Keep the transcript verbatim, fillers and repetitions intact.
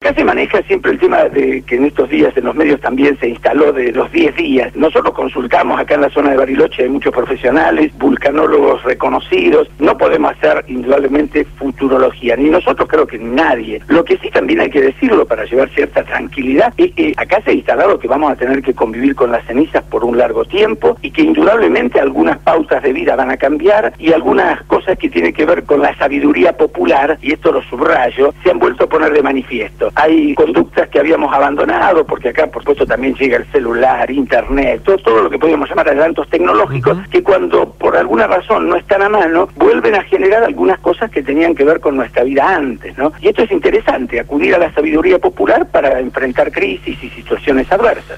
acá se maneja siempre el tema de que en estos días en los medios también se instaló de los diez días. Nosotros consultamos acá en la zona de Bariloche, hay muchos profesionales, vulcanólogos reconocidos, no podemos hacer indudablemente futurología, ni nosotros creo que ni nadie. Lo que sí también hay que decirlo para llevar cierta tranquilidad es que acá se ha instalado que vamos a tener que convivir con las cenizas por un largo tiempo y que indudablemente algunas pautas de vida van a cambiar y algunas cosas que tienen que ver con la sabiduría popular, y esto lo subrayo, se han vuelto a poner de manifiesto. Hay conductas que habíamos abandonado, porque acá por supuesto también llega el celular, internet, todo, todo lo que podríamos llamar adelantos tecnológicos, uh-huh. que cuando por alguna razón no están a mano, vuelven a generar algunas cosas que tenían que ver con nuestra vida antes, ¿no? Y esto es interesante, acudir a la sabiduría popular para enfrentar crisis y situaciones adversas.